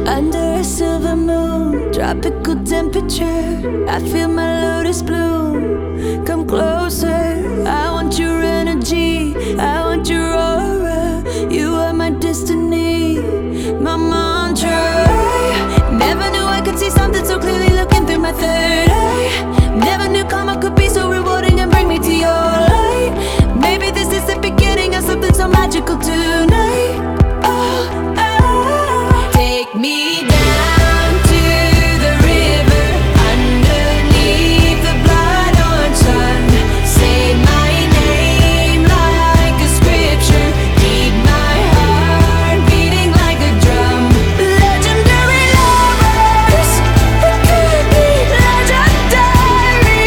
Under a silver moon, tropical temperature, I feel my lotus bloom. Come closer, I want your energy, I want your aura. You are my destiny, my mantra. Never knew I could see something so clearly looking through my third eye. Never knew karma could be so rewarding and bring me to your light. Maybe this is the beginning of something so magical tonight. Oh, oh. Take me down to the river, underneath the blood orange sun. Say my name like a scripture, keep my heart beating like a drum. Legendary lovers, we could be legendary.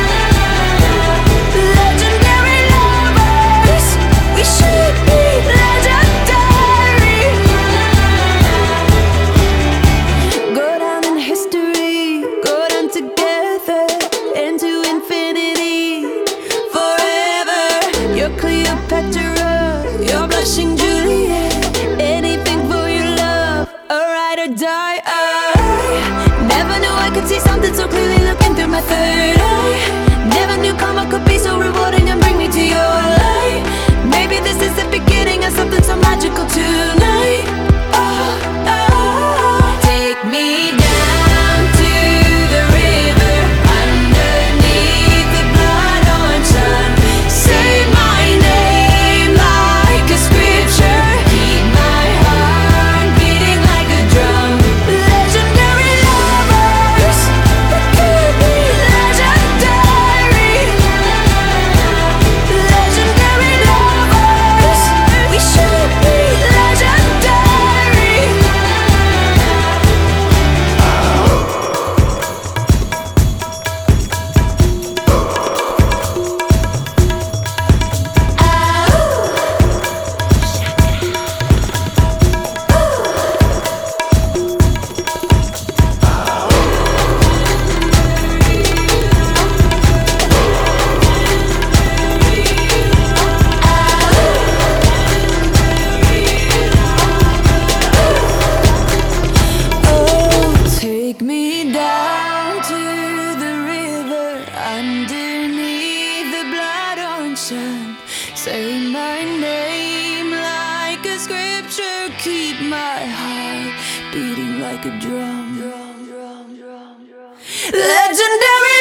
Legendary lovers, we should be legendary. Go down in history, go down together into infinity, forever. You're Cleopatra, you're blushing Juliet. Anything for your love, a ride or die. I never knew I could see something so clearly looking through my third eye. Never knew karma could be so rewarding and bring me to your light. Maybe this is the beginning of something so magical tonight. Oh, oh. Take me down to the river, underneath the blood orange sun. Say my name like a scripture, keep my heart beating like a drum. Legendary lovers, we could be legendary. Legendary lovers, we should be legendary. Oh, take me down to the river, underneath the blood orange sun. Say my name like a scripture, keep my heart beating like a drum. Legendary